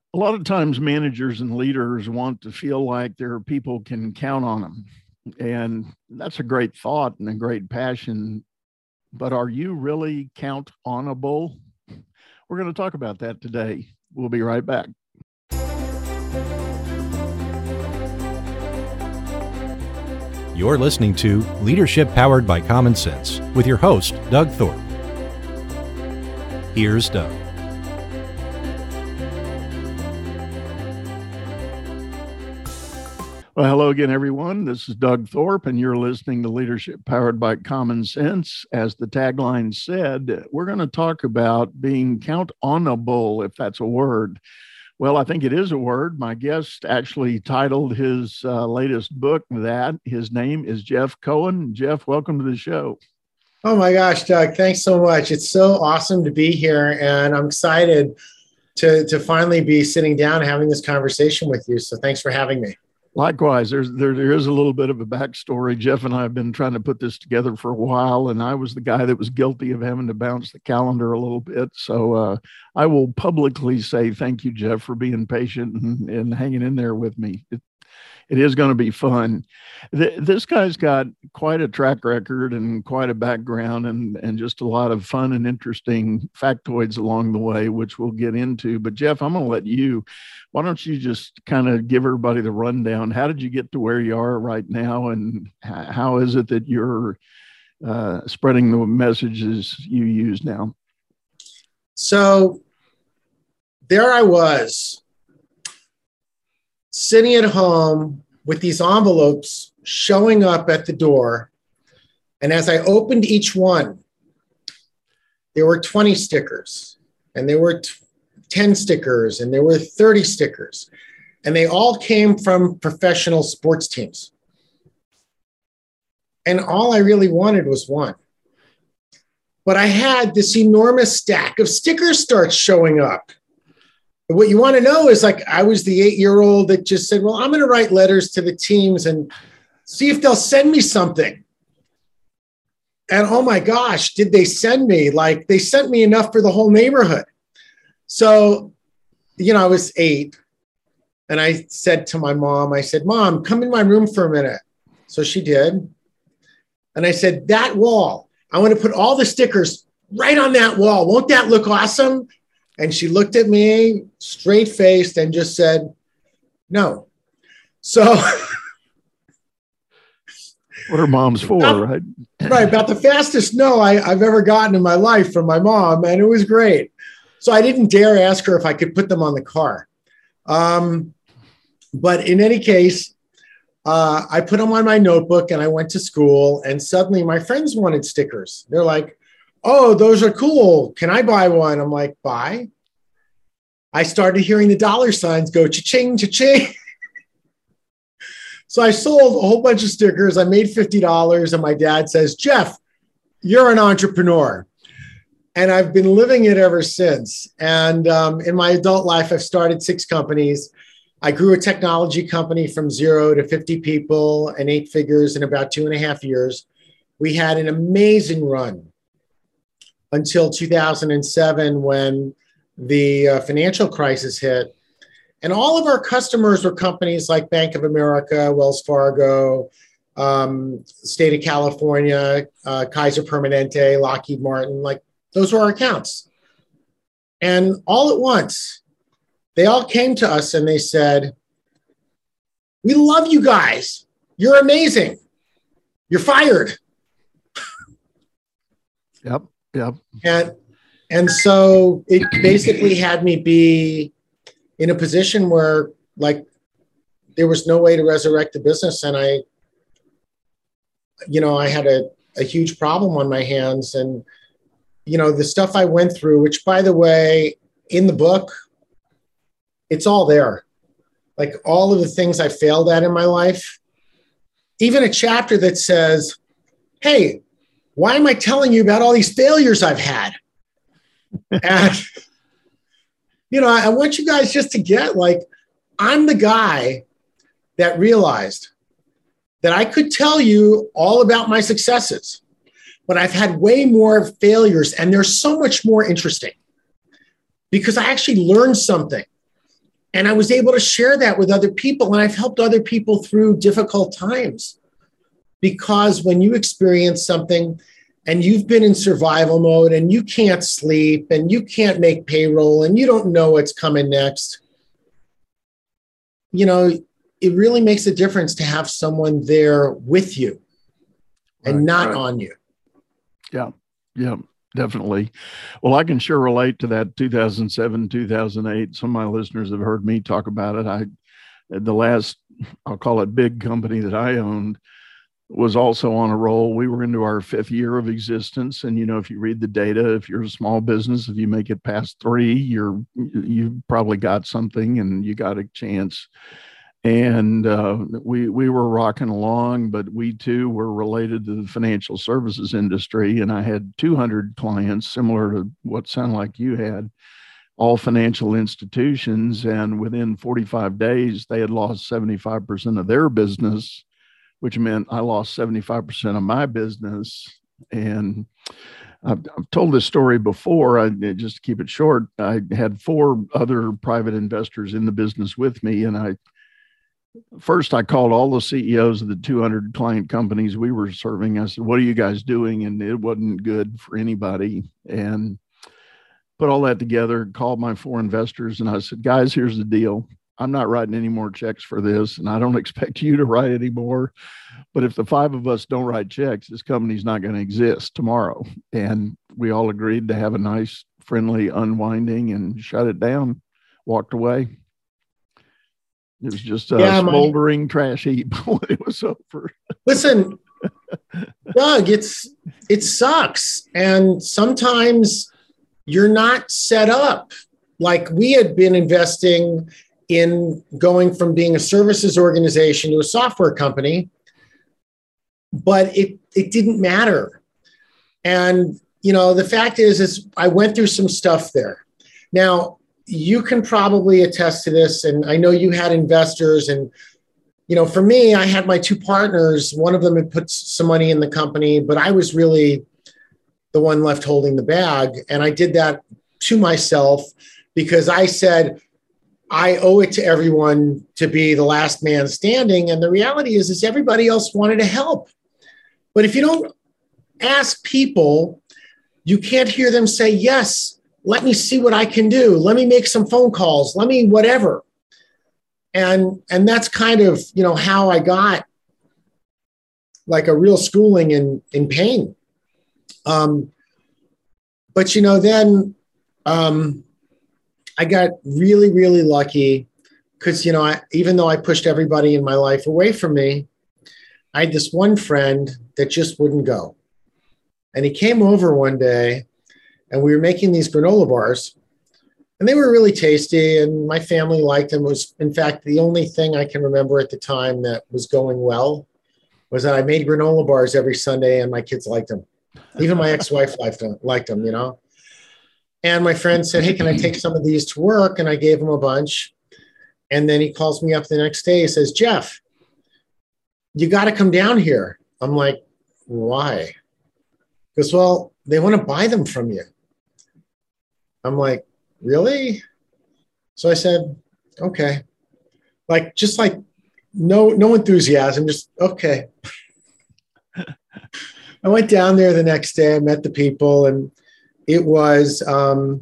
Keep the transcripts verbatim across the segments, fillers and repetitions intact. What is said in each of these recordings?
A lot of times managers and leaders want to feel like their people can count on them. And that's a great thought and a great passion. But are you really count onable? We're going to talk about that today. We'll be right back. You're listening to Leadership Powered by Common Sense with your host, Doug Thorpe. Here's Doug. Well, hello again, everyone. This is Doug Thorpe, and you're listening to Leadership Powered by Common Sense. As the tagline said, we're going to talk about being count onable, if that's a word. Well, I think it is a word. My guest actually titled his uh, latest book that. His name is Jeff Cohen. Jeff, welcome to the show. Oh my gosh, Doug, thanks so much. It's so awesome to be here, and I'm excited to, to finally be sitting down and having this conversation with you. So thanks for having me. Likewise, there's there, there is a little bit of a backstory. Jeff and I have been trying to put this together for a while, and I was the guy that was guilty of having to bounce the calendar a little bit. So uh, I will publicly say thank you, Jeff, for being patient and, and hanging in there with me. It, it is going to be fun. Th- this guy's got quite a track record and quite a background and, and just a lot of fun and interesting factoids along the way, which we'll get into. But Jeff, I'm going to let you, why don't you just kind of give everybody the rundown? How did you get to where you are right now? And how is it that you're uh, spreading the messages you use now? So there I was, sitting at home with these envelopes showing up at the door. And as I opened each one, there were twenty stickers, and there were ten stickers, and there were thirty stickers. And they all came from professional sports teams. And all I really wanted was one. But I had this enormous stack of stickers start showing up. What you want to know is, like, I was the eight-year-old that just said, well, I'm going to write letters to the teams and see if they'll send me something. And oh my gosh, did they send me? Like, they sent me enough for the whole neighborhood. So, you know, I was eight, and I said to my mom, I said, Mom, come in my room for a minute. So she did. And I said, that wall, I want to put all the stickers right on that wall. Won't that look awesome? And she looked at me straight-faced and just said, no. So what are moms for, about, right? Right. About the fastest no I, I've ever gotten in my life from my mom, and it was great. So I didn't dare ask her if I could put them on the car. Um, but in any case, uh, I put them on my notebook, and I went to school, and suddenly my friends wanted stickers. They're like, oh, those are cool. Can I buy one? I'm like, buy? I started hearing the dollar signs go cha-ching, cha-ching. So I sold a whole bunch of stickers. I made fifty dollars, and my dad says, Jeff, you're an entrepreneur. And I've been living it ever since. And um, in my adult life, I've started six companies. I grew a technology company from zero to fifty people and eight figures in about two and a half years. We had an amazing run until two thousand seven, when the uh, financial crisis hit. And all of our customers were companies like Bank of America, Wells Fargo, um, State of California, uh, Kaiser Permanente, Lockheed Martin. Like, those were our accounts. And all at once, they all came to us and they said, we love you guys. You're amazing. You're fired. Yep. Yep. And, and so it basically had me be in a position where, like, there was no way to resurrect the business. And I, you know, I had a, a huge problem on my hands. And, you know, the stuff I went through, which, by the way, in the book, it's all there. Like, all of the things I failed at in my life, even a chapter that says, hey, why am I telling you about all these failures I've had? And, you know, I want you guys just to get, like, I'm the guy that realized that I could tell you all about my successes, but I've had way more failures, and they're so much more interesting because I actually learned something And I was able to share that with other people. And I've helped other people through difficult times. Because when you experience something and you've been in survival mode and you can't sleep and you can't make payroll and you don't know what's coming next, you know, it really makes a difference to have someone there with you and right, not right. on you. Yeah, yeah, definitely. Well, I can sure relate to that two thousand seven, two thousand eight. Some of my listeners have heard me talk about it. I, the last, I'll call it big company that I owned, was also on a roll. We were into our fifth year of existence. And, you know, if you read the data, if you're a small business, if you make it past three, you're, you've probably got something and you got a chance. And uh, we, we were rocking along, but we too were related to the financial services industry. And I had two hundred clients, similar to what sounded like you had, all financial institutions. And within forty-five days, they had lost seventy-five percent of their business, which meant I lost seventy-five percent of my business. And I've, I've told this story before. I, just to keep it short, I had four other private investors in the business with me. And I, first I called all the C E Os of the two hundred client companies we were serving. I said, what are you guys doing? And it wasn't good for anybody. And put all that together, called my four investors. And I said, guys, here's the deal. I'm not writing any more checks for this, and I don't expect you to write any more. But if the five of us don't write checks, this company's not going to exist tomorrow. And we all agreed to have a nice, friendly unwinding and shut it down, walked away. It was just a yeah, smoldering my, trash heap when it was over. Listen, Doug, it's it sucks. And sometimes you're not set up. Like we had been investing in going from being a services organization to a software company, but it it didn't matter. And, you know, the fact is, is I went through some stuff there. Now, you can probably attest to this, and I know you had investors, and, you know, for me, I had my two partners. One of them had put some money in the company, but I was really the one left holding the bag. And I did that to myself because I said, I owe it to everyone to be the last man standing. And the reality is, is everybody else wanted to help. But if you don't ask people, you can't hear them say, yes, let me see what I can do. Let me make some phone calls. Let me whatever. And, and that's kind of, you know, how I got like a real schooling in, in pain. Um, but, you know, then um, I got really, really lucky because, you know, I, even though I pushed everybody in my life away from me, I had this one friend that just wouldn't go. And he came over one day and we were making these granola bars and they were really tasty and my family liked them. It was, in fact, the only thing I can remember at the time that was going well was that I made granola bars every Sunday and my kids liked them. Even my ex-wife liked them, liked them, you know. And my friend said, hey, can I take some of these to work? And I gave him a bunch. And then he calls me up the next day. He says, Jeff, you got to come down here. I'm like, why? He goes, well, they want to buy them from you. I'm like, really? So I said, okay. Like, just like no, no enthusiasm, just okay. I went down there the next day. I met the people, and it was um,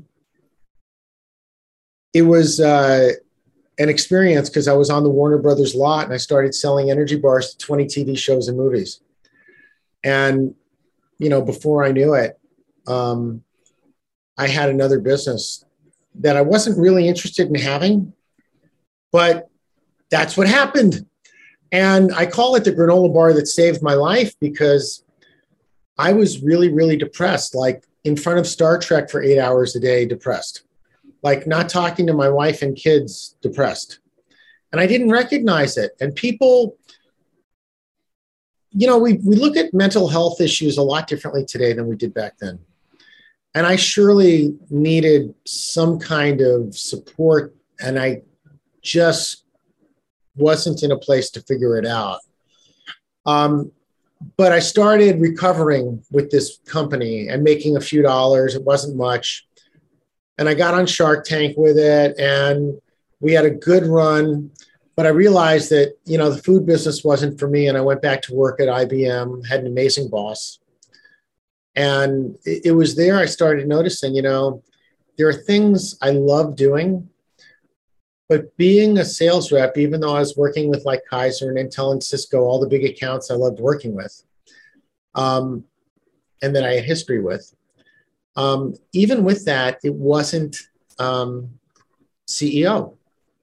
it was uh, an experience because I was on the Warner Brothers lot and I started selling energy bars to twenty T V shows and movies. And you know, before I knew it, um, I had another business that I wasn't really interested in having, but that's what happened. And I call it the granola bar that saved my life because I was really, really depressed, like in front of Star Trek for eight hours a day, depressed, like not talking to my wife and kids, depressed. And I didn't recognize it. And people, you know, we, we look at mental health issues a lot differently today than we did back then. And I surely needed some kind of support, and I just wasn't in a place to figure it out. Um, but I started recovering with this company and making a few dollars. It wasn't much. And I got on Shark Tank with it. And We had a good run, but I realized that, you know, the food business wasn't for me. And I went back to work at I B M, had an amazing boss. And it, it was there I started noticing, you know, there are things I love doing, but being a sales rep, even though I was working with like Kaiser and Intel and Cisco, all the big accounts I loved working with, um, and that I had history with, um, even with that, it wasn't um, C E O.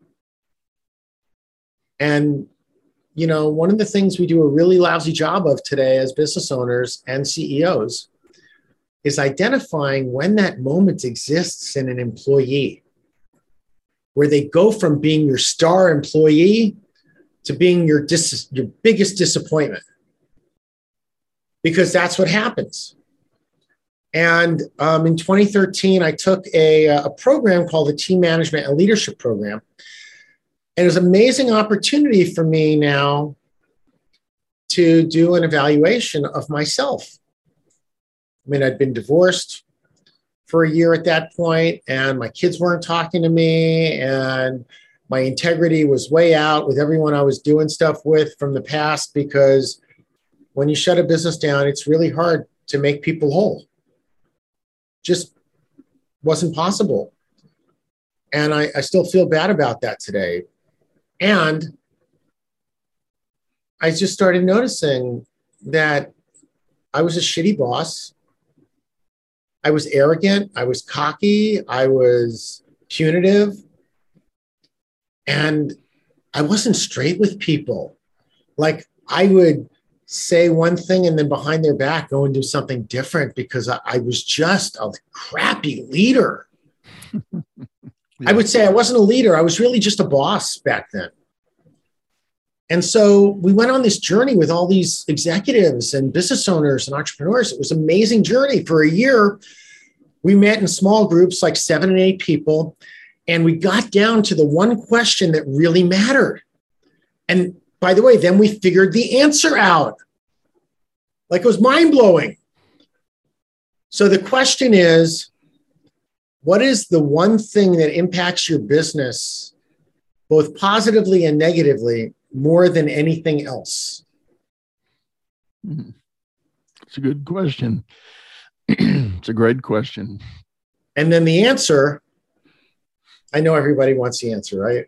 And, you know, one of the things we do a really lousy job of today as business owners and C E Os is identifying when that moment exists in an employee, where they go from being your star employee to being your, dis- your biggest disappointment. Because that's what happens. And um, in twenty thirteen, I took a, a program called the Team Management and Leadership Program. And it was an amazing opportunity for me now to do an evaluation of myself. I mean, I'd been divorced for a year at that point, and my kids weren't talking to me, and my integrity was way out with everyone I was doing stuff with from the past, because when you shut a business down, it's really hard to make people whole. Just wasn't possible. And I, I still feel bad about that today. And I just started noticing that I was a shitty boss. I was arrogant. I was cocky. I was punitive. And I wasn't straight with people. Like, I would say one thing and then behind their back go and do something different, because I, I was just a crappy leader. Yeah. I would say I wasn't a leader. I was really just a boss back then. And so we went on this journey with all these executives and business owners and entrepreneurs. It was an amazing journey. For a year, we met in small groups, like seven and eight people, and we got down to the one question that really mattered. And by the way, then we figured the answer out. Like, it was mind-blowing. So the question is, what is the one thing that impacts your business, both positively and negatively, more than anything else? It's a good question. It's a great question. And then the answer, I know everybody wants the answer, right?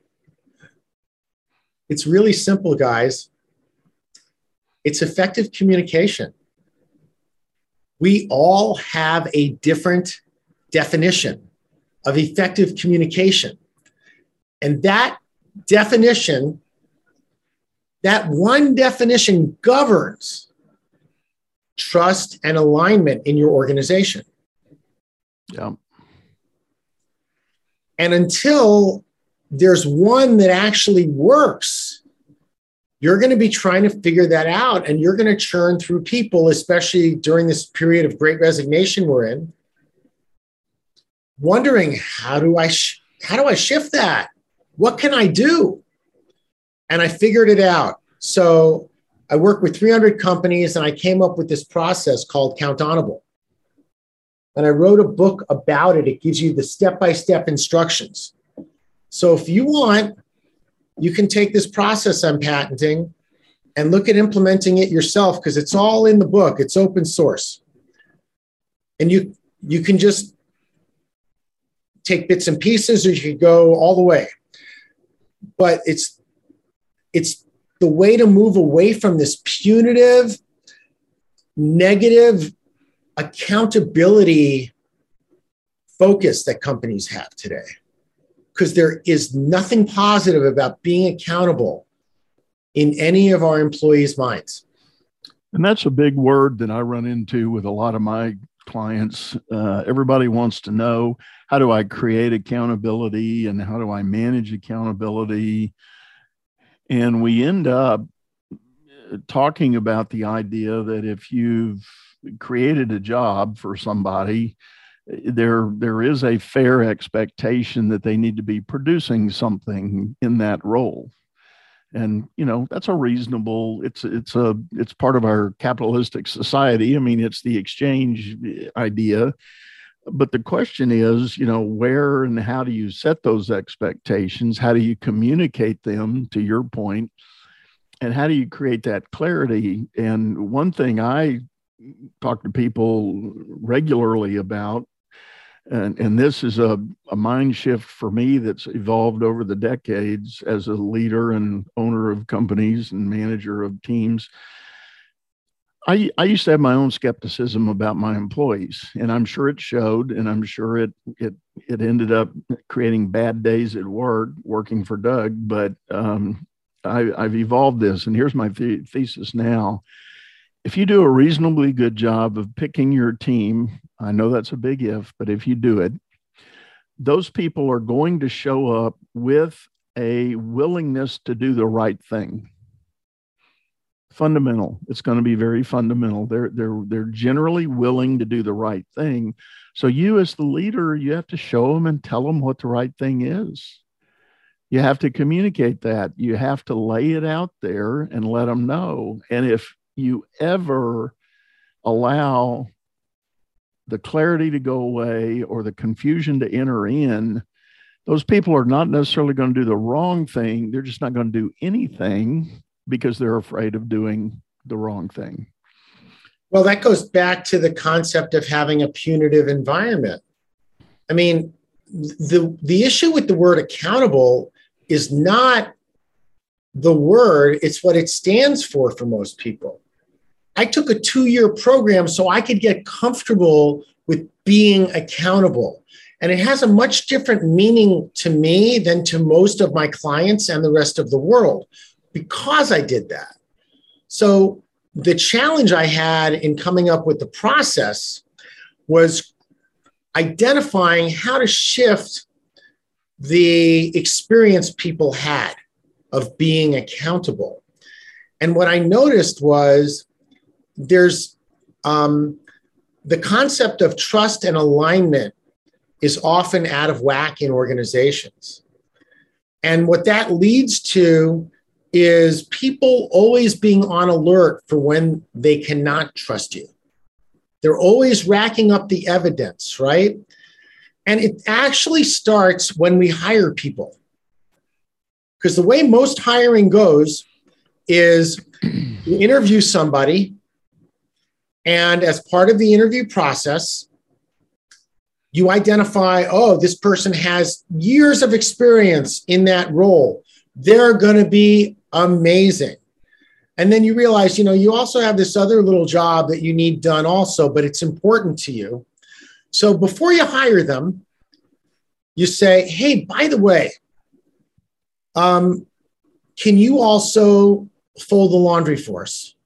It's really simple, guys. It's effective communication. We all have a different definition of effective communication. And that definition, that one definition, governs trust and alignment in your organization. Yeah. And until there's one that actually works, you're going to be trying to figure that out, and you're going to churn through people, especially during this period of great resignation we're in, wondering, how do I sh- how do I shift that? What can I do? And I figured it out. So I worked with three hundred companies, and I came up with this process called Countable. And I wrote a book about it. It gives you the step-by-step instructions. So if you want, you can take this process I'm patenting and look at implementing it yourself, because it's all in the book. It's open source. And you, you can just take bits and pieces, or you could go all the way. But it's, it's the way to move away from this punitive, negative accountability focus that companies have today. Because there is nothing positive about being accountable in any of our employees' minds. And that's a big word that I run into with a lot of my clients. Uh, everybody wants to know, how do I create accountability and how do I manage accountability? And we end up talking about the idea that if you've created a job for somebody, there there is a fair expectation that they need to be producing something in that role. And, you know, that's a reasonable, it's it's a it's part of our capitalistic society. I mean, it's the exchange idea. but the question is, you know, where and how do you set those expectations? How do you communicate them, to your point? And how do you create that clarity? And one thing I talk to people regularly about, and, and this is a, a mind shift for me that's evolved over the decades as a leader and owner of companies and manager of teams. I, I used to have my own skepticism about my employees, and I'm sure it showed, and I'm sure it it it ended up creating bad days at work working for Doug. But um, I, I've evolved this, and here's my th- thesis now. If you do a reasonably good job of picking your team, I know that's a big if, but if you do it, those people are going to show up with a willingness to do the right thing. Fundamental. It's going to be very fundamental. They're they're they're generally willing to do the right thing. So you, as the leader, you have to show them and tell them what the right thing is. You have to communicate that. You have to lay it out there and let them know. And if you ever allow the clarity to go away or the confusion to enter in, those people are not necessarily going to do the wrong thing. They're just not going to do anything because they're afraid of doing the wrong thing. Well, that goes back to the concept of having a punitive environment. I mean, the, the issue with the word accountable is not the word, it's what it stands for for most people. I took a two-year program so I could get comfortable with being accountable. And it has a much different meaning to me than to most of my clients and the rest of the world, because I did that. So the challenge I had in coming up with the process was identifying how to shift the experience people had of being accountable. And what I noticed was there's um, the concept of trust and alignment is often out of whack in organizations. And what that leads to is people always being on alert for when they cannot trust you. They're always racking up the evidence, right? And it actually starts when we hire people. Because the way most hiring goes is you interview somebody, and as part of the interview process, you identify, oh, this person has years of experience in that role. They're going to be amazing. And then you realize, you know, you also have this other little job that you need done also, but it's important to you. So before you hire them, you say, hey, by the way, um, can you also fold the laundry for us?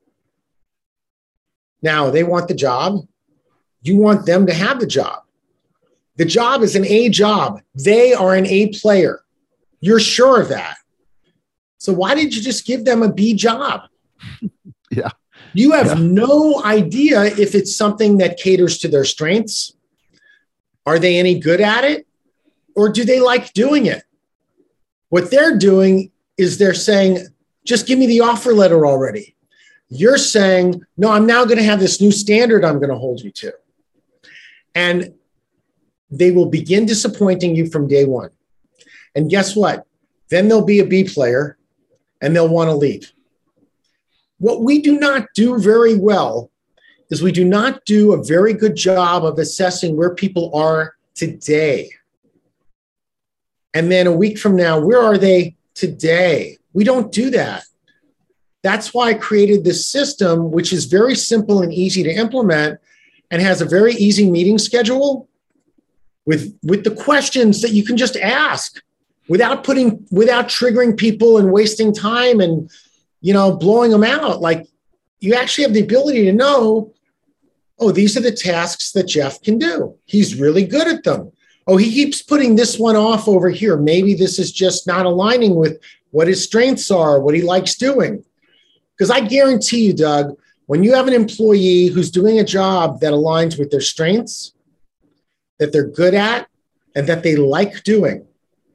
Now, they want the job. You want them to have the job. The job is an A job. They are an A player. You're sure of that. So why did you just give them a B job? Yeah. You have yeah. no idea if it's something that caters to their strengths. Are they any good at it? Or do they like doing it? What they're doing is they're saying, just give me the offer letter already. You're saying, no, I'm now going to have this new standard I'm going to hold you to. And they will begin disappointing you from day one. And guess what? Then they'll be a B player and they'll want to leave. What we do not do very well is we do not do a very good job of assessing where people are today. And then a week from now, where are they today? We don't do that. That's why I created this system, which is very simple and easy to implement and has a very easy meeting schedule with, with the questions that you can just ask without putting, without triggering people and wasting time and, you know, blowing them out. Like, you actually have the ability to know, oh, these are the tasks that Jeff can do. He's really good at them. Oh, he keeps putting this one off over here. Maybe this is just not aligning with what his strengths are, what he likes doing. Because I guarantee you, Doug, when you have an employee who's doing a job that aligns with their strengths, that they're good at, and that they like doing,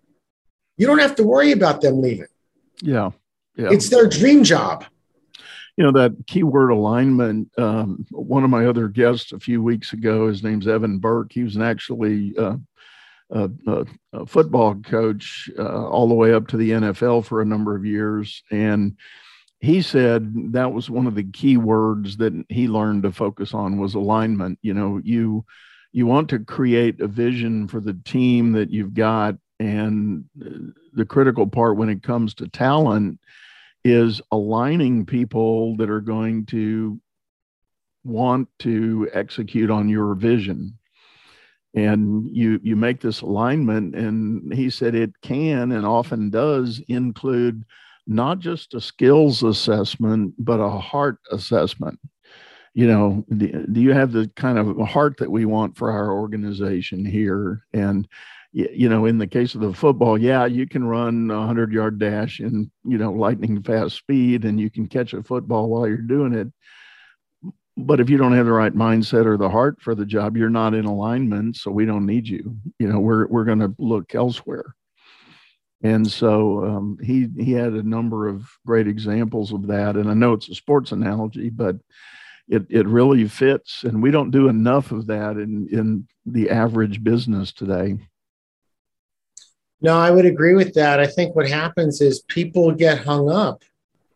you don't have to worry about them leaving. Yeah. Yeah. It's their dream job. You know, that keyword alignment, um, one of my other guests a few weeks ago, his name's Evan Burke. He was an actually uh, a, a, a football coach uh, all the way up to the N F L for a number of years. And he said that was one of the key words that he learned to focus on was alignment. You know, you you want to create a vision for the team that you've got. And the critical part when it comes to talent is aligning people that are going to want to execute on your vision. And you you make this alignment, and he said it can and often does include not just a skills assessment, but a heart assessment. You know, do, do you have the kind of heart that we want for our organization here? And, you know, in the case of the football, yeah, you can run a hundred-yard dash in, you know, lightning fast speed, and you can catch a football while you're doing it. But if you don't have the right mindset or the heart for the job, you're not in alignment, so we don't need you. You know, we're we're going to look elsewhere. And so um, he he had a number of great examples of that. And I know it's a sports analogy, but it it really fits. And we don't do enough of that in, in the average business today. No, I would agree with that. I think what happens is people get hung up.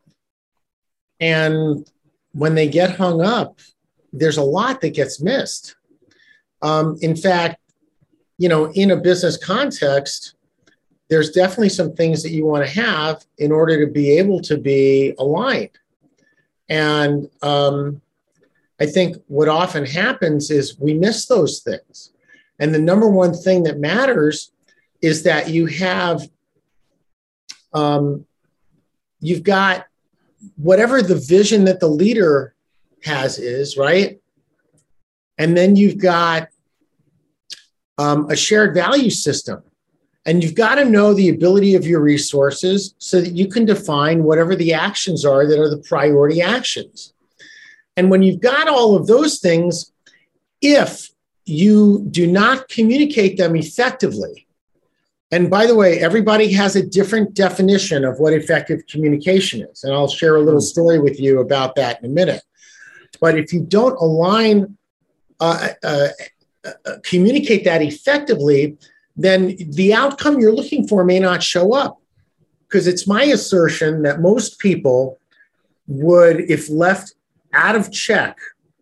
And when they get hung up, there's a lot that gets missed. Um, in fact, you know, in a business context, there's definitely some things that you want to have in order to be able to be aligned. And um, I think what often happens is we miss those things. And the number one thing that matters is that you have, um, you've got whatever the vision that the leader has is, right? And then you've got um, a shared value system. And you've got to know the ability of your resources so that you can define whatever the actions are that are the priority actions. And when you've got all of those things, if you do not communicate them effectively, and by the way, everybody has a different definition of what effective communication is. And I'll share a little story with you about that in a minute. But if you don't align, uh, uh, uh, communicate that effectively, then the outcome you're looking for may not show up. Because it's my assertion that most people would, if left out of check,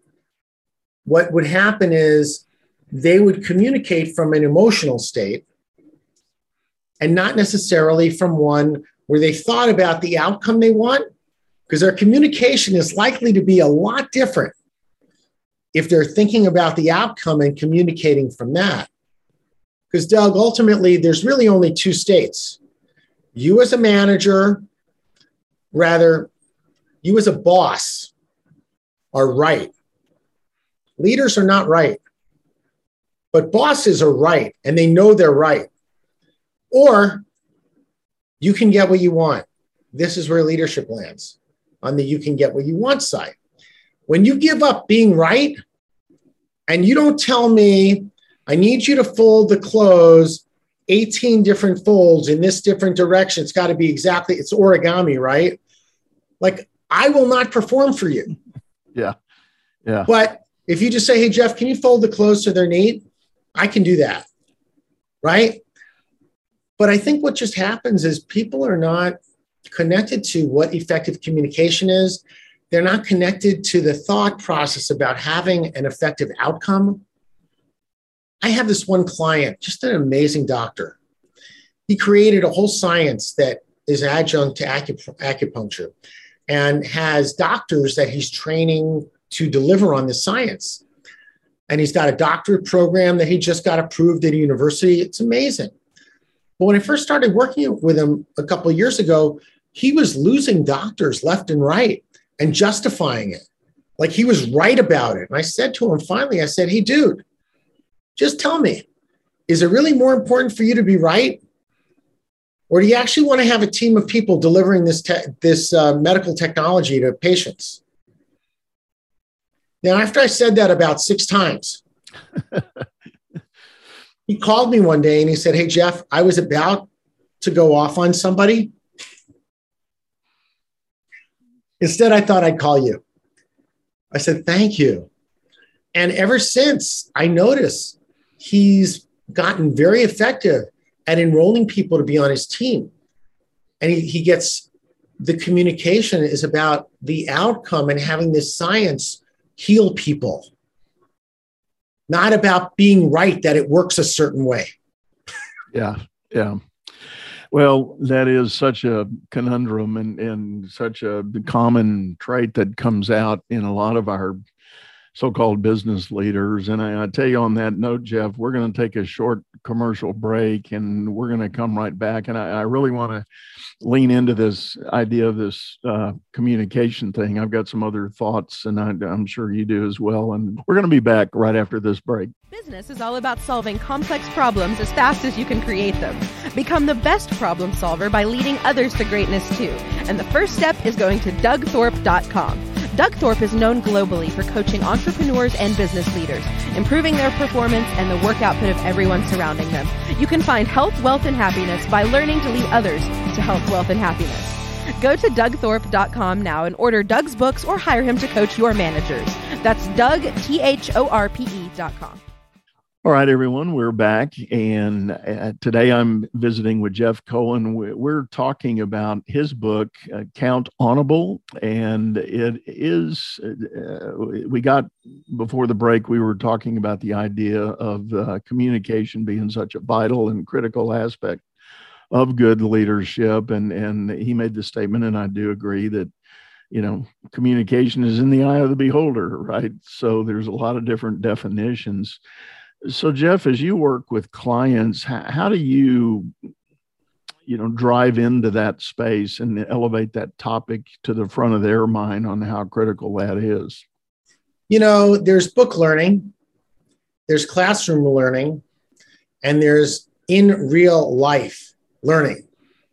what would happen is they would communicate from an emotional state and not necessarily from one where they thought about the outcome they want, because their communication is likely to be a lot different if they're thinking about the outcome and communicating from that. Because, Doug, ultimately, there's really only two states. You as a manager, rather, you as a boss are right. Leaders are not right. But bosses are right, and they know they're right. Or you can get what you want. This is where leadership lands, on the you can get what you want side. When you give up being right, and you don't tell me, I need you to fold the clothes eighteen different folds in this different direction. It's got to be exactly, it's origami, right? Like, I will not perform for you. Yeah. Yeah. But if you just say, hey, Jeff, can you fold the clothes so they're neat? I can do that. Right. But I think what just happens is people are not connected to what effective communication is. They're not connected to the thought process about having an effective outcome. I have this one client, just an amazing doctor. He created a whole science that is adjunct to acup- acupuncture and has doctors that he's training to deliver on the science. And he's got a doctorate program that he just got approved at a university. It's amazing. But when I first started working with him a couple of years ago, he was losing doctors left and right and justifying it. Like he was right about it. And I said to him, finally, I said, hey, dude, just tell me, is it really more important for you to be right? Or do you actually want to have a team of people delivering this, te- this uh, medical technology to patients? Now, after I said that about six times, he called me one day and he said, hey, Jeff, I was about to go off on somebody. Instead, I thought I'd call you. I said, thank you. And ever since, I noticed he's gotten very effective at enrolling people to be on his team. And he, he gets, the communication is about the outcome and having this science heal people, not about being right, that it works a certain way. Yeah, yeah. Well, that is such a conundrum and, and such a common trait that comes out in a lot of our so-called business leaders. And I, I tell you on that note, Jeff, we're going to take a short commercial break and we're going to come right back. And I, I really want to lean into this idea of this uh, communication thing. I've got some other thoughts and I, I'm sure you do as well. And we're going to be back right after this break. Business is all about solving complex problems as fast as you can create them. Become the best problem solver by leading others to greatness too. And the first step is going to Doug Thorpe dot com. Doug Thorpe is known globally for coaching entrepreneurs and business leaders, improving their performance and the work output of everyone surrounding them. You can find health, wealth, and happiness by learning to lead others to health, wealth, and happiness. Go to Doug Thorpe dot com now and order Doug's books or hire him to coach your managers. That's Doug, T H O R P E dot com. All right, everyone, we're back. And uh, today I'm visiting with Jeff Cohen. We're talking about his book, uh, Count Onable. And it is, uh, we got, before the break, we were talking about the idea of uh, communication being such a vital and critical aspect of good leadership. And, and he made the statement, and I do agree, that you know, communication is in the eye of the beholder, right? So there's a lot of different definitions. So, Jeff, as you work with clients, how, how do you, you know, drive into that space and elevate that topic to the front of their mind on how critical that is? You know, there's book learning, there's classroom learning, and there's in real life learning.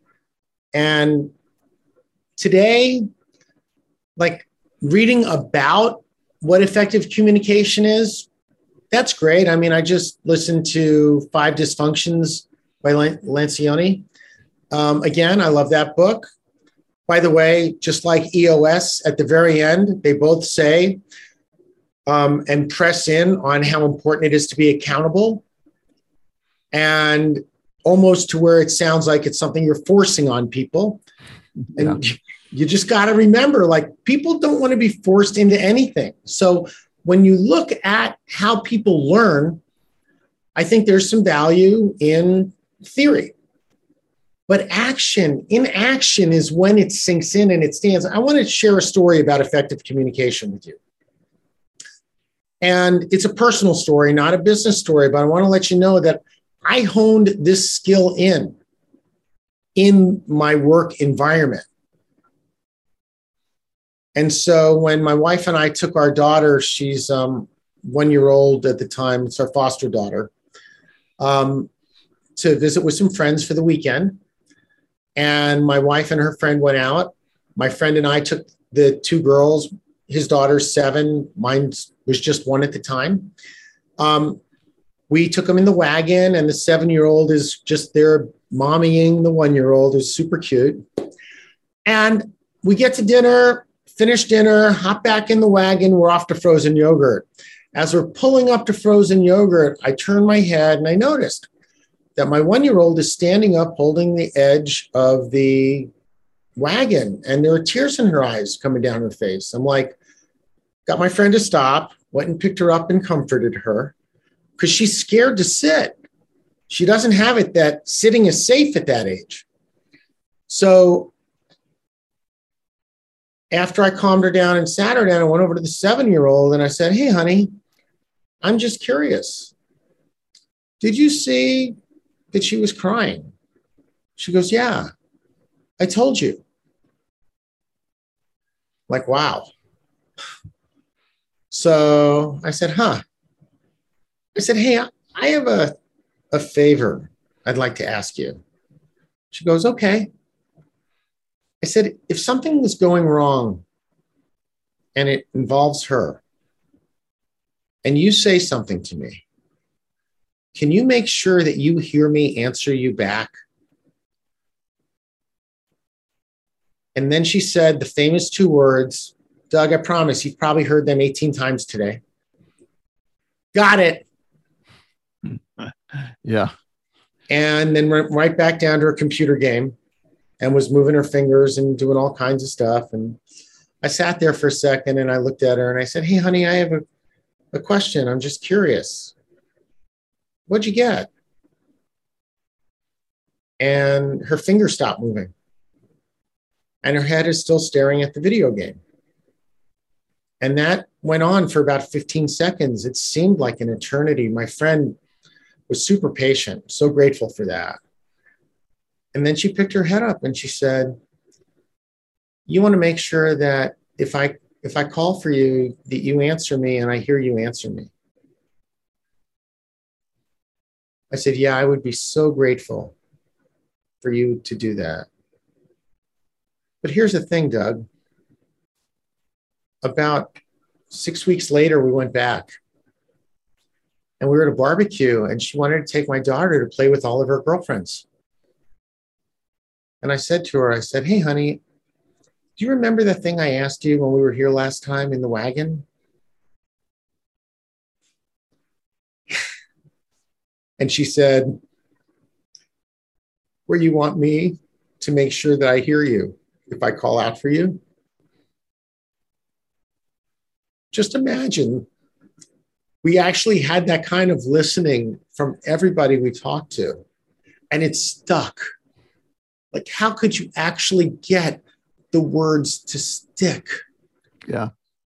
And today, like reading about what effective communication is, that's great. I mean, I just listened to Five Dysfunctions by Lencioni. Um, again, I love that book. By the way, just like E O S, at the very end, they both say um, and press in on how important it is to be accountable, and almost to where it sounds like it's something you're forcing on people. And yeah. You just got to remember, like, people don't want to be forced into anything. So when you look at how people learn, I think there's some value in theory. But action, in action is when it sinks in and it stands. I want to share a story about effective communication with you. And it's a personal story, not a business story, but I want to let you know that I honed this skill in, in my work environment. And so when my wife and I took our daughter, she's um, one year old at the time, it's our foster daughter, um, to visit with some friends for the weekend. And my wife and her friend went out. My friend and I took the two girls, his daughter's seven, mine was just one at the time. Um, we took them in the wagon, and the seven-year-old is just there mommying the one-year-old, who's super cute. And we get to dinner, finish dinner, hop back in the wagon, we're off to frozen yogurt. As we're pulling up to frozen yogurt, I turn my head and I noticed that my one-year-old is standing up holding the edge of the wagon, and there are tears in her eyes coming down her face. I'm like, got my friend to stop, went and picked her up and comforted her, because she's scared to sit. She doesn't have it that sitting is safe at that age. So after I calmed her down and sat her down, I went over to the seven-year-old and I said, hey, honey, I'm just curious. Did you see that she was crying? She goes, yeah, I told you. Like, wow. So I said, huh. I said, hey, I have a, a favor I'd like to ask you. She goes, okay. I said, if something is going wrong and it involves her, and you say something to me, can you make sure that you hear me answer you back? And then she said the famous two words, Doug, I promise you've probably heard them eighteen times today. Got it. Yeah. And then went right back down to her computer game and was moving her fingers and doing all kinds of stuff. And I sat there for a second and I looked at her and I said, hey, honey, I have a, a question. I'm just curious. What'd you get? And her finger stopped moving. And her head is still staring at the video game. And that went on for about fifteen seconds. It seemed like an eternity. My friend was super patient, so grateful for that. And then she picked her head up and she said, you want to make sure that if I if I call for you, that you answer me and I hear you answer me. I said, yeah, I would be so grateful for you to do that. But here's the thing, Doug. About six weeks later, we went back and we were at a barbecue and she wanted to take my daughter to play with all of her girlfriends. And I said to her, I said, hey, honey, do you remember the thing I asked you when we were here last time in the wagon? And she said, where you want me to make sure that I hear you if I call out for you? Just imagine we actually had that kind of listening from everybody we talked to, and it stuck. Like, how could you actually get the words to stick? Yeah.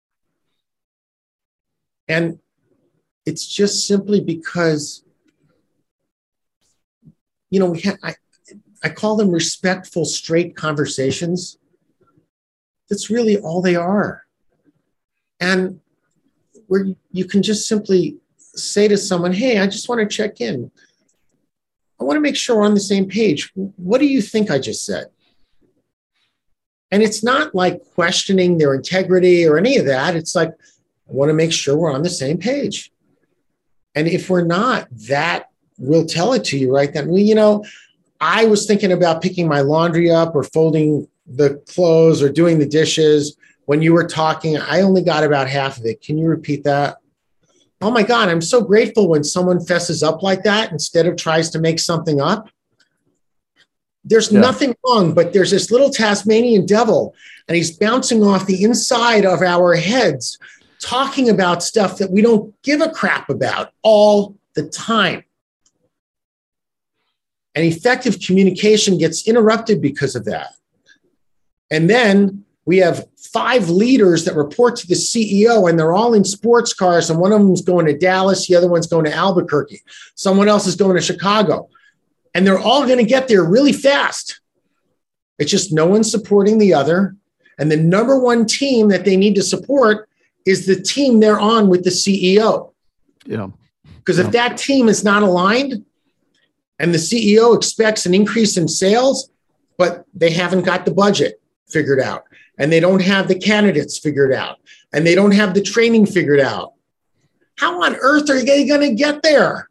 And it's just simply because, you know, we had, I, I call them respectful, straight conversations. That's really all they are. And where you can just simply say to someone, hey, I just want to check in. I want to make sure we're on the same page. What do you think I just said? And it's not like questioning their integrity or any of that. It's like, I want to make sure we're on the same page. And if we're not, that will tell it to you right then. Well, you know, I was thinking about picking my laundry up or folding the clothes or doing the dishes. When you were talking, I only got about half of it. Can you repeat that? Oh my God, I'm so grateful when someone fesses up like that instead of tries to make something up. There's yeah. nothing wrong, but there's this little Tasmanian devil, and he's bouncing off the inside of our heads, talking about stuff that we don't give a crap about all the time. And effective communication gets interrupted because of that. And then we have five leaders that report to the C E O, and they're all in sports cars, and one of them's going to Dallas, the other one's going to Albuquerque. Someone else is going to Chicago. And they're all going to get there really fast. It's just no one's supporting the other. And the number one team that they need to support is the team they're on with the C E O. Yeah. Because yeah. if that team is not aligned and the C E O expects an increase in sales, but they haven't got the budget figured out, and they don't have the candidates figured out, and they don't have the training figured out, how on earth are they going to get there?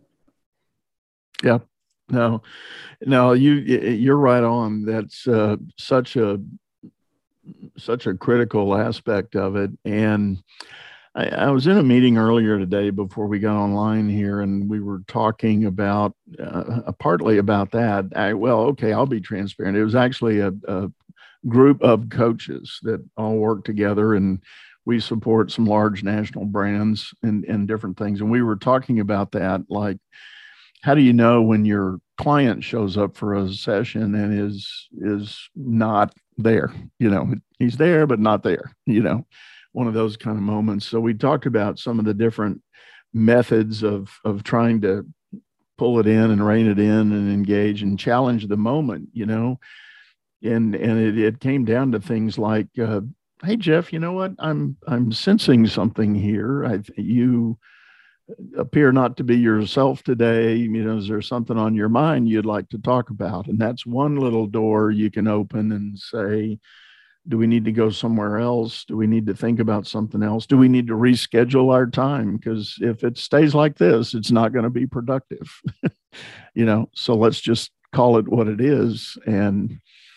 Yeah. No, no, you, you're right on. That's uh, such a, such a critical aspect of it. And I, I was in a meeting earlier today before we got online here, and we were talking about, uh, partly about that. I, well, okay, I'll be transparent. It was actually a, a group of coaches that all work together, and we support some large national brands and, and different things. And we were talking about that, like, how do you know when your client shows up for a session and is is not there? You know, he's there, but not there, you know, one of those kind of moments. So we talked about some of the different methods of of trying to pull it in and rein it in and engage and challenge the moment, you know. And and it, it came down to things like, uh, hey, Jeff, you know what? I'm I'm sensing something here. I you appear not to be yourself today. You know, is there something on your mind you'd like to talk about? And that's one little door you can open and say, do we need to go somewhere else? Do we need to think about something else? Do we need to reschedule our time? Because if it stays like this, it's not going to be productive. You know, so let's just call it what it is. And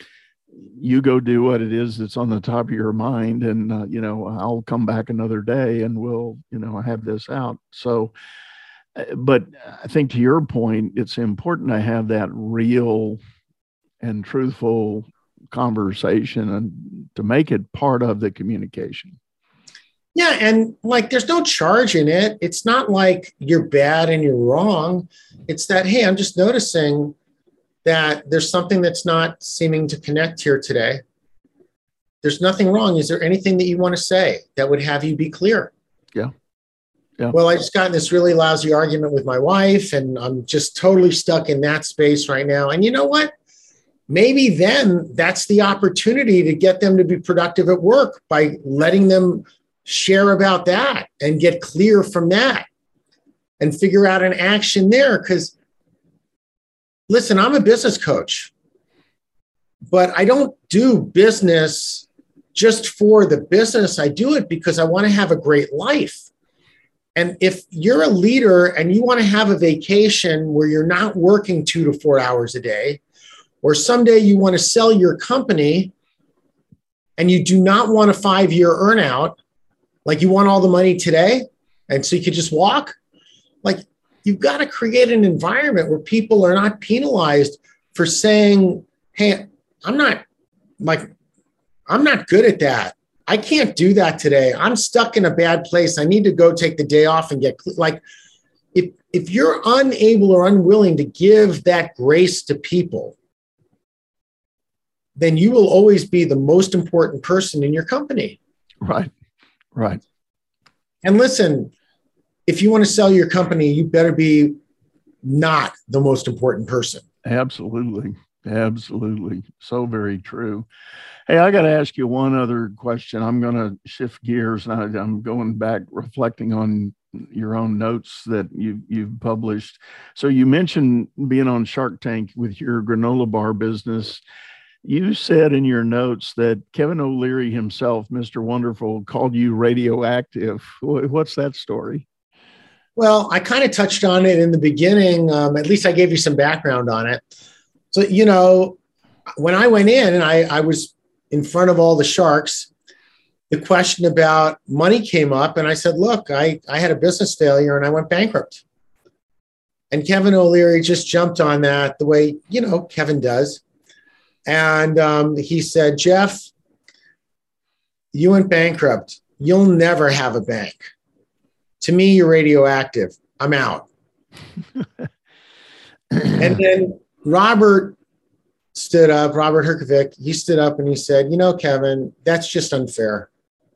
you go do what it is that's on the top of your mind, and uh, you know, I'll come back another day and we'll, you know, have this out. So, uh, but I think to your point, it's important to have that real and truthful conversation and to make it part of the communication. Yeah. And like, there's no charge in it. It's not like you're bad and you're wrong. It's that, hey, I'm just noticing that there's something that's not seeming to connect here today. There's nothing wrong. Is there anything that you want to say that would have you be clear? Yeah. Yeah. Well, I just got in this really lousy argument with my wife, and I'm just totally stuck in that space right now. And you know what? Maybe then that's the opportunity to get them to be productive at work by letting them share about that and get clear from that and figure out an action there. Because listen, I'm a business coach, but I don't do business just for the business. I do it because I want to have a great life. And if you're a leader and you want to have a vacation where you're not working two to four hours a day, or someday you want to sell your company and you do not want a five-year earnout, like you want all the money today, and so you could just walk, like you've got to create an environment where people are not penalized for saying, hey, I'm not like, I'm not good at that. I can't do that today. I'm stuck in a bad place. I need to go take the day off and get like, if, if you're unable or unwilling to give that grace to people, then you will always be the most important person in your company. Right. Right. And listen, if you want to sell your company, you better be not the most important person. Absolutely. Absolutely. So very true. Hey, I got to ask you one other question. I'm going to shift gears, and I, I'm going back reflecting on your own notes that you, you've published. So you mentioned being on Shark Tank with your granola bar business. You said in your notes that Kevin O'Leary himself, Mister Wonderful, called you radioactive. What's that story? Well, I kind of touched on it in the beginning. Um, at least I gave you some background on it. So, you know, when I went in and I, I was in front of all the sharks, the question about money came up, and I said, look, I, I had a business failure and I went bankrupt. And Kevin O'Leary just jumped on that the way, you know, Kevin does. And um, he said, Jeff, you went bankrupt. You'll never have a bank. To me, you're radioactive. I'm out. And then Robert stood up, Robert Herkovic, he stood up and he said, you know, Kevin, that's just unfair.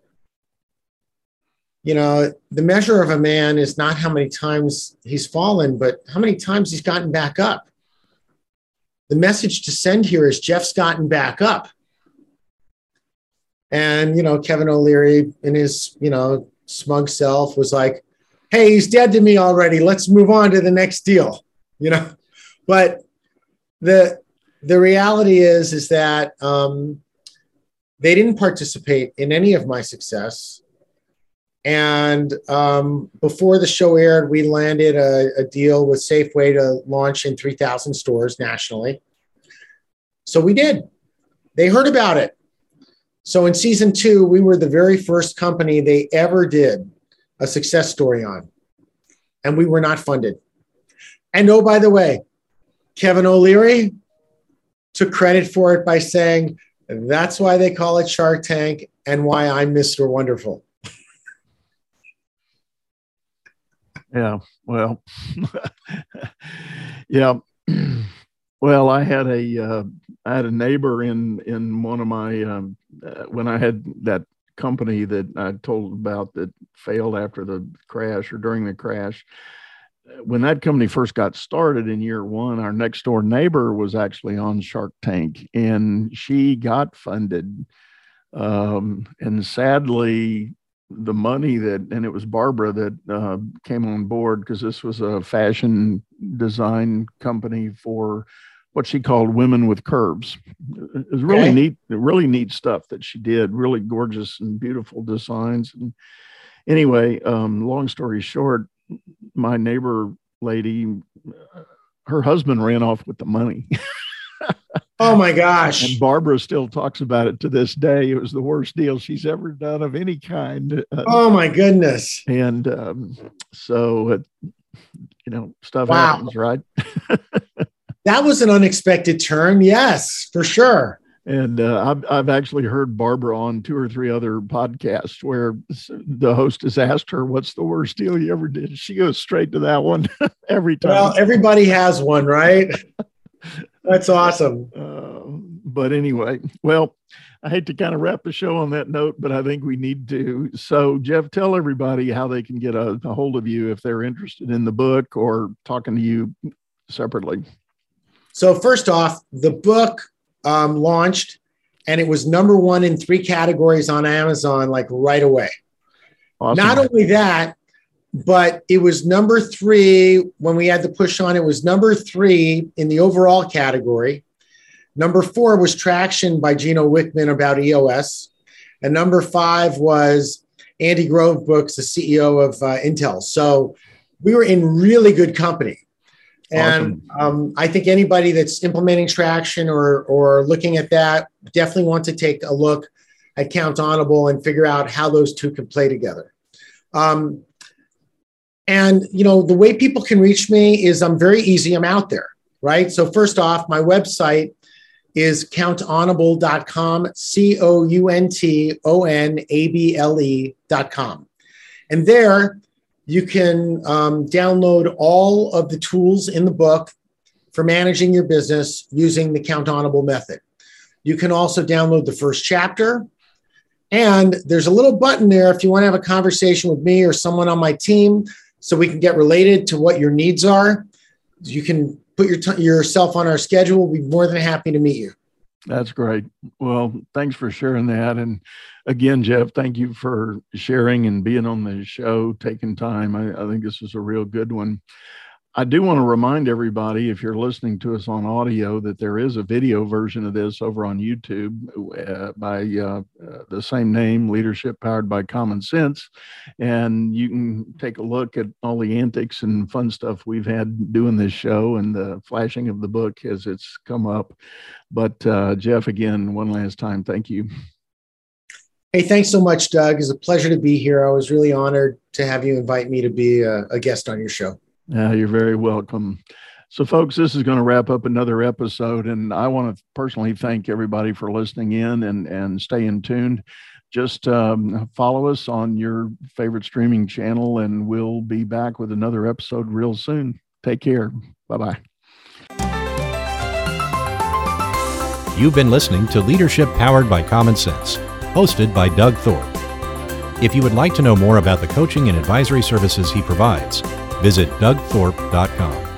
You know, the measure of a man is not how many times he's fallen, but how many times he's gotten back up. The message to send here is Jeff's gotten back up. And, you know, Kevin O'Leary in his, you know, smug self was like, hey, he's dead to me already. Let's move on to the next deal, you know. But the the reality is, is that um, they didn't participate in any of my success. And um, before the show aired, we landed a, a deal with Safeway to launch in three thousand stores nationally. So we did. They heard about it. So in season two, we were the very first company they ever did a success story on. And we were not funded. And oh, by the way, Kevin O'Leary took credit for it by saying, that's why they call it Shark Tank and why I'm Mister Wonderful. Yeah, well, yeah. Well, I had a uh, I had a neighbor in in one of my um, uh, when I had that company that I told about that failed after the crash or during the crash. When that company first got started in year one, our next door neighbor was actually on Shark Tank, and she got funded. Um, and sadly, the money that, and it was Barbara that uh, came on board because this was a fashion design company for what she called women with curves. It was really okay. neat, really neat stuff that she did, really gorgeous and beautiful designs. And anyway, um, long story short, my neighbor lady, her husband ran off with the money. Oh my gosh. And Barbara still talks about it to this day. It was the worst deal she's ever done of any kind. Uh, oh my goodness. And um, so, uh, you know, stuff wow. happens, right? That was an unexpected turn. Yes, for sure. And uh, I've, I've actually heard Barbara on two or three other podcasts where the host has asked her, what's the worst deal you ever did? She goes straight to that one every time. Well, everybody has one, right? That's awesome. Uh, but anyway, well, I hate to kind of wrap the show on that note, but I think we need to. So, Jeff, tell everybody how they can get a, a hold of you if they're interested in the book or talking to you separately. So first off, the book um, launched and it was number one in three categories on Amazon, like right away. Awesome. Not only that, but it was number three when we had the push on. It was number three in the overall category. Number four was Traction by Gino Wickman about E O S. And number five was Andy Grove Books, the C E O of uh, Intel. So we were in really good company. And awesome. um, I think anybody that's implementing Traction or, or looking at that definitely want to take a look at Count Onable and figure out how those two can play together. Um, and, you know, the way people can reach me is I'm very easy. I'm out there, right? So first off, my website is count onable dot com, C O U N T O N A B L E dot com. And there you can um, download all of the tools in the book for managing your business using the Count Onable method. You can also download the first chapter. And there's a little button there if you want to have a conversation with me or someone on my team so we can get related to what your needs are. You can put your t- yourself on our schedule. We'll be more than happy to meet you. That's great. Well, thanks for sharing that. And again, Jeff, thank you for sharing and being on the show, taking time. I, I think this is a real good one. I do want to remind everybody, if you're listening to us on audio, that there is a video version of this over on YouTube uh, by uh, uh, the same name, Leadership Powered by Common Sense. And you can take a look at all the antics and fun stuff we've had doing this show and the flashing of the book as it's come up. But uh, Jeff, again, one last time, thank you. Hey, thanks so much, Doug. It's a pleasure to be here. I was really honored to have you invite me to be a, a guest on your show. Yeah, you're very welcome. So, folks, this is going to wrap up another episode, and I want to personally thank everybody for listening in and, and staying tuned. Just um, follow us on your favorite streaming channel, and we'll be back with another episode real soon. Take care. Bye-bye. You've been listening to Leadership Powered by Common Sense, hosted by Doug Thorpe. If you would like to know more about the coaching and advisory services he provides, visit doug thorpe dot com.